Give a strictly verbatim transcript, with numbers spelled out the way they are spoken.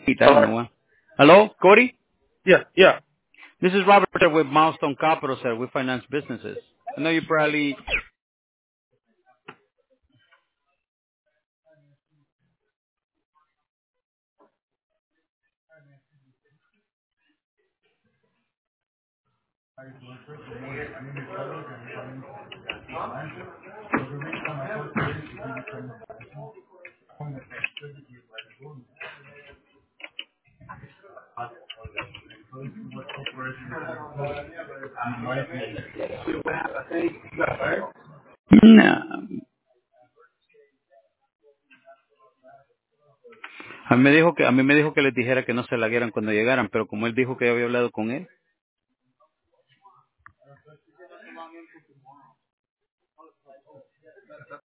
Hello? Hello, Cody? Yeah, yeah. This is Robert with Milestone Capital, sir. We finance businesses. I know you probably... Nah. A mí me dijo que a mí me dijo que les dijera que no se la dieran cuando llegaran, pero como él dijo que yo había hablado con él.